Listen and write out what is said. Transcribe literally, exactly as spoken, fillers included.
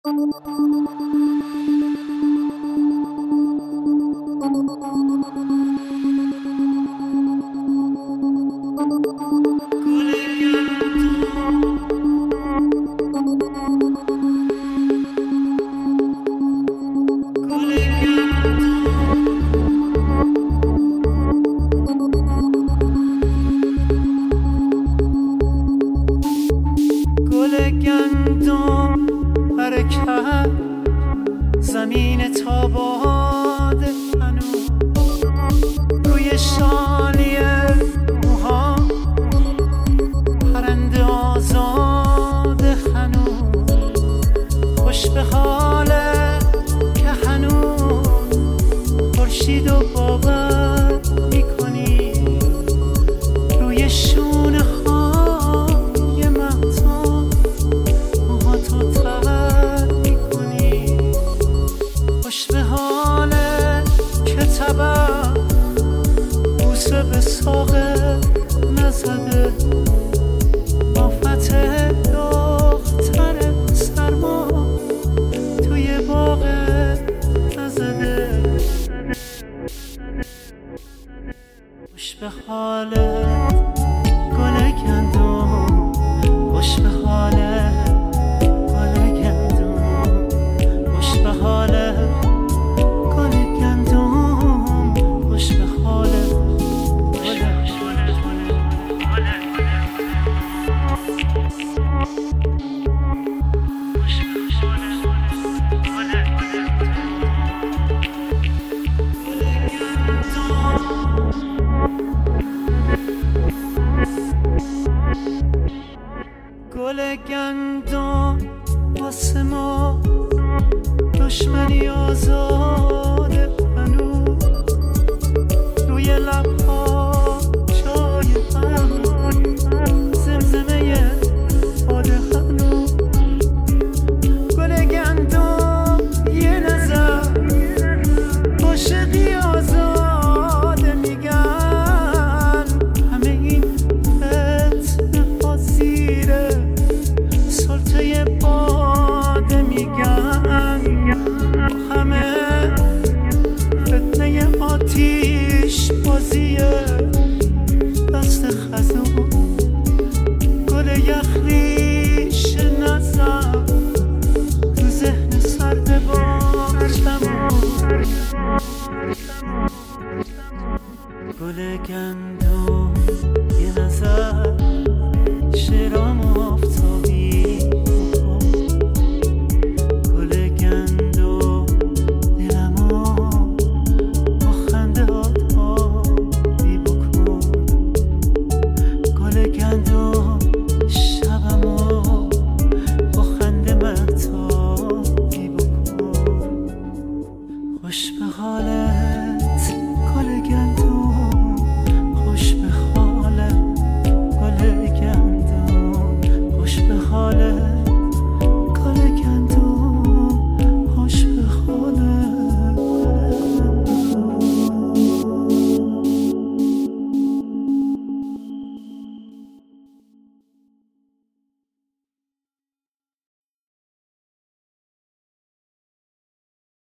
زمین تاباد هنوز روی شالی موها پرنده آزاد هنوز خوش به حاله که هنوز خورشید و باور میکنی روی شونه های مهتاب موهاتو تر میکنی خوش به حاله که طبع بوسه به ساقه نزده با فتح دختر سرما توی باغ نزده خوش به حاله گل گندم خوش به حاله گل گندم خوش به حاله گل گندم خوش به حاله گل گندم واسه ما دشمنی آزاده هنوز روی لبها جای هم زمزمه باده هنوز گل گندم یه نظر عاشقی آزاده میگن همه این فتنه ها زیره سلطه باده میگن همه فتنه آتیش بازیه دست خزون گل یخریش نزن تو ذهن سرد باشتم گل گندم